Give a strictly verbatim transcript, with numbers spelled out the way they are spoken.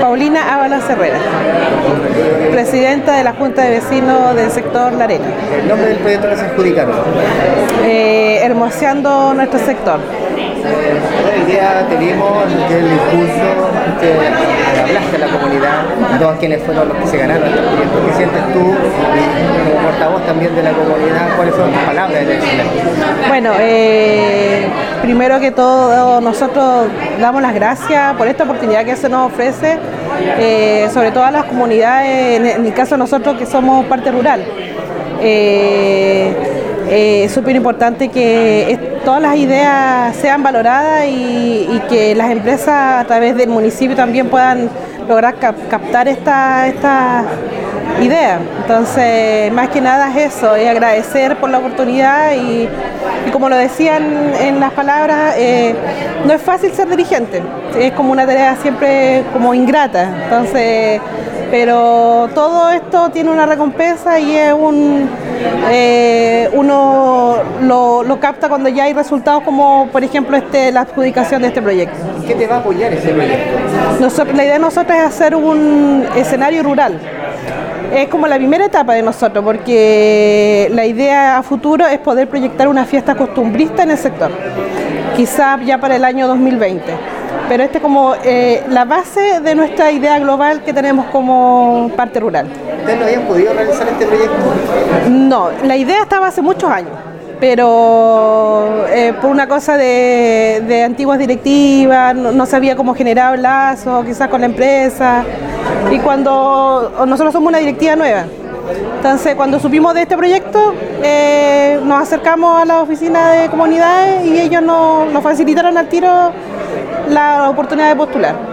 Paulina Ábalos Herrera, presidenta de la Junta de Vecinos del sector La Arena. ¿El nombre del proyecto que se adjudicaron? Eh, hermoseando nuestro sector. Hoy día tenemos el impulso que hablaste a la comunidad, todos quienes fueron los que se ganaron este proyecto. ¿Qué sientes tú y como portavoz también de la comunidad? ¿Cuáles son tus palabras en el escenario? Bueno, eh, primero que todo nosotros damos las gracias por esta oportunidad que se nos ofrece, eh, sobre todo a las comunidades, en el caso de nosotros que somos parte rural. Eh, eh, es súper importante que es, todas las ideas sean valoradas y, y que las empresas a través del municipio también puedan lograr cap, captar esta, esta idea. Entonces, más que nada es eso, es agradecer por la oportunidad y, y como lo decían en las palabras, eh, no es fácil ser dirigente, es como una tarea siempre como ingrata. Entonces, pero todo esto tiene una recompensa y es un eh, uno lo, lo capta cuando ya hay resultados, como por ejemplo este, la adjudicación de este proyecto. ¿Qué te va a apoyar ese proyecto? Nosotros, la idea de nosotros es hacer un escenario rural. Es como la primera etapa de nosotros, porque la idea a futuro es poder proyectar una fiesta costumbrista en el sector, quizás ya para el año dos mil veinte. Pero este es como eh, la base de nuestra idea global que tenemos como parte rural. ¿Ustedes no habían podido realizar este proyecto? No, la idea estaba hace muchos años, pero eh, por una cosa de, de antiguas directivas, no, no sabía cómo generar lazos, quizás con la empresa, y cuando nosotros somos una directiva nueva, entonces cuando supimos de este proyecto, eh, nos acercamos a la oficina de comunidades y ellos nos, nos facilitaron al tiro la oportunidad de postular.